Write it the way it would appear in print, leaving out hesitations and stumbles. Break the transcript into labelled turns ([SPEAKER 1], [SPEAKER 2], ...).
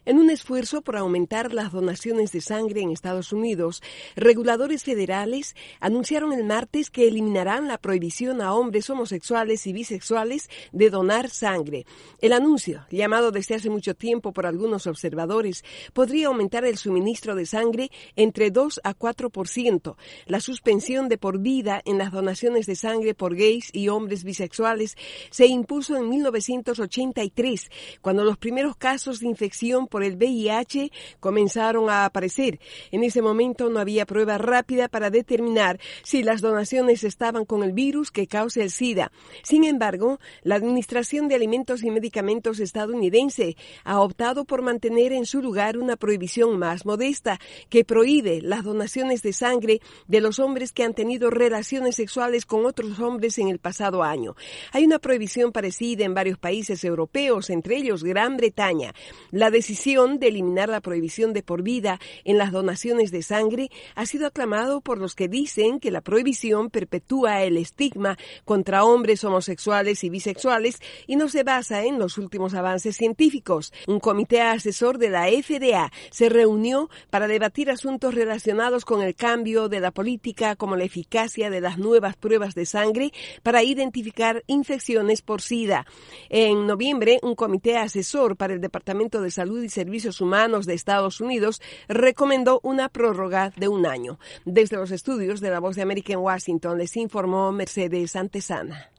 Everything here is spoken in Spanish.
[SPEAKER 1] En un esfuerzo por aumentar las donaciones de sangre en Estados Unidos, reguladores federales anunciaron el martes que eliminarán la prohibición a hombres homosexuales y bisexuales de donar sangre. El anuncio, llamado desde hace mucho tiempo por algunos observadores, podría aumentar el suministro de sangre entre 2 a 4%. La suspensión de por vida en las donaciones de sangre por gays y hombres bisexuales se impuso en 1983, cuando los primeros casos de infección por el VIH comenzaron a aparecer. En ese momento no había prueba rápida para determinar si las donaciones estaban con el virus que causa el SIDA. Sin embargo, la Administración de Alimentos y Medicamentos estadounidense ha optado por mantener en su lugar una prohibición más modesta que prohíbe las donaciones de sangre de los hombres que han tenido relaciones sexuales con otros hombres en el pasado año. Hay una prohibición parecida en varios países europeos, entre ellos Gran Bretaña. La decisión de eliminar la prohibición de por vida en las donaciones de sangre ha sido aclamado por los que dicen que la prohibición perpetúa el estigma contra hombres homosexuales y bisexuales y no se basa en los últimos avances científicos. Un comité asesor de la FDA se reunió para debatir asuntos relacionados con el cambio de la política, como la eficacia de las nuevas pruebas de sangre para identificar infecciones por SIDA. En noviembre, un comité asesor para el Departamento de Salud y Servicios Humanos de Estados Unidos recomendó una prórroga de 1 año. Desde los estudios de La Voz de América en Washington les informó Mercedes Antesana.